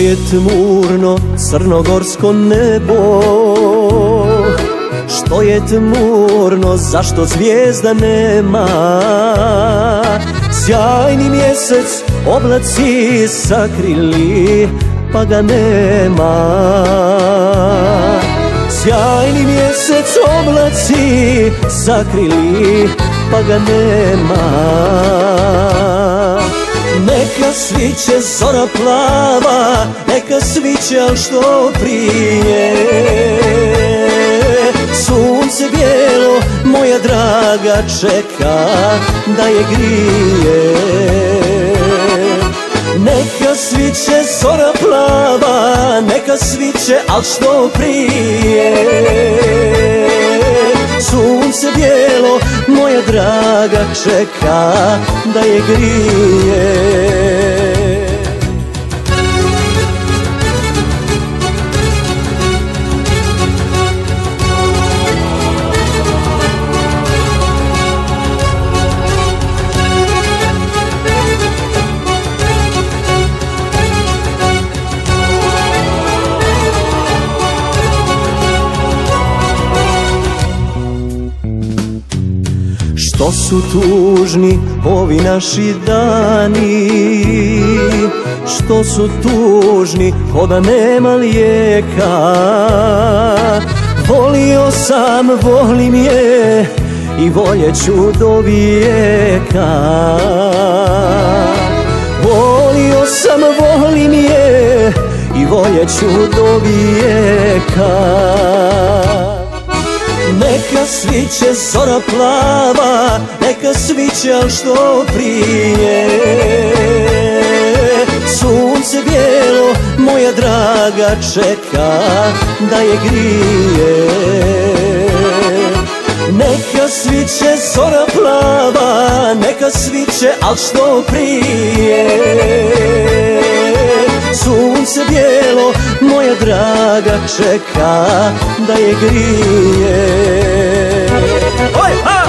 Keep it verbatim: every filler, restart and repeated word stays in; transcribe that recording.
je tmurno crnogorsko nebo? Što je tmurno, zašto zvijezda nema? Sjajni mjesec oblaci sakrili, pa ga nema. Sjajni mjesec oblaci sakrili, pa ga nema. Neka sviće zora plava, neka sviće, al što prije. Sunce bijelo, moja draga, čeka da je grije. Neka sviće zora plava, neka sviće, al što prije. Sunce bijelo, moja draga, čeka da je grije. Što su tužni ovi naši dani, što su tužni ko da nema lijeka. Volio sam, volim je i voljet ću do vijeka. Volio sam, volim je i voljet ću do vijeka. Neka sviće zora plava, neka sviće, al što prije. Sunce bijelo, moja draga, čeka da je grije. Neka sviće zora plava, neka sviće, al što prije. Sunce bijelo, moja draga, čeka da je grije. Oj, ha!